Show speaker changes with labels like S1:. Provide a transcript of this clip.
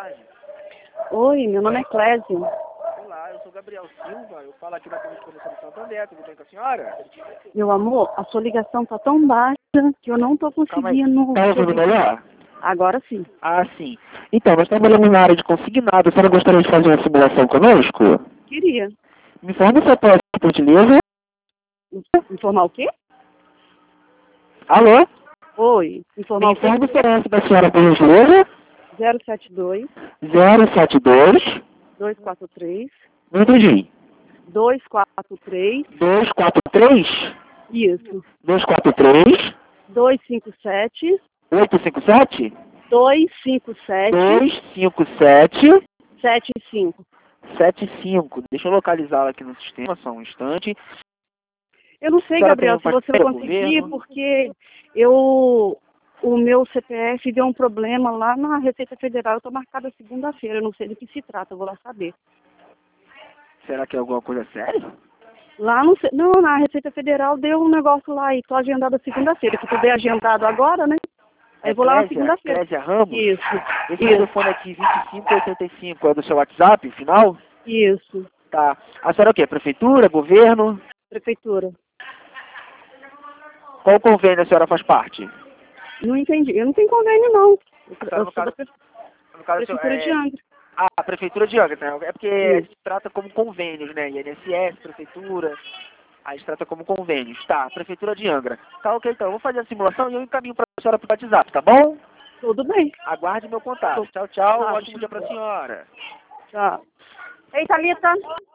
S1: tarde.
S2: Oi, meu nome é Clésia.
S1: Olá, eu sou Gabriel Silva, eu falo aqui da Correspondência de Santander, tudo bem com a senhora?
S2: Meu amor, a sua ligação tá tão baixa que eu não tô
S1: Calma aí,
S2: conseguindo...
S1: tá ouvindo melhor?
S2: Agora sim.
S1: Ah, sim. Então, nós trabalhamos na área de consignado, a senhora gostaria de fazer uma simulação conosco?
S2: Queria.
S1: Me informe o CPF, por gentileza.
S2: Informar o quê?
S1: Alô?
S2: Oi,
S1: Me
S2: informar o quê?
S1: informe o CPF da senhora, por gentileza.
S2: 072
S1: 072,
S2: 243
S1: não entendi.
S2: 243
S1: 243,
S2: isso.
S1: 243,
S2: 257
S1: 857,
S2: 257
S1: 257,
S2: 75.
S1: 75. Deixa eu localizá-la aqui no sistema, só um instante.
S2: Eu não sei,
S1: A senhora
S2: Gabriel, se
S1: tem um
S2: você
S1: parceiro,
S2: conseguir,
S1: governo?
S2: porque o meu CPF deu um problema lá na Receita Federal. Eu estou marcada segunda-feira, eu não sei do que se trata, eu vou lá saber.
S1: Será que é alguma coisa séria?
S2: Lá no, não, na Receita Federal deu um negócio lá e estou agendada segunda-feira, que tudo é agendado agora, né? Aí eu vou lá na segunda-feira.
S1: Clésia Ramos?
S2: Isso,
S1: Esse
S2: isso,
S1: telefone aqui, 2585, é do seu WhatsApp, final?
S2: isso.
S1: Tá. A senhora é o quê? Prefeitura, governo?
S2: Prefeitura.
S1: Qual convênio a senhora faz parte?
S2: Não entendi. Eu não tenho convênio, não. Eu
S1: No
S2: sou da
S1: caso, no caso
S2: Prefeitura de Angra.
S1: a Prefeitura de Angra, né? É porque
S2: Isso.
S1: se trata como convênios, né? INSS, Prefeitura, aí se trata como convênios. Tá, Prefeitura de Angra. Tá, ok, então. Eu vou fazer a simulação e eu encaminho pra senhora pro WhatsApp, tá bom?
S2: Tudo bem.
S1: Aguarde meu contato. Tchau, tchau.
S2: Tá,
S1: Ótimo dia pra senhora.
S2: tchau. Ei, Thalita.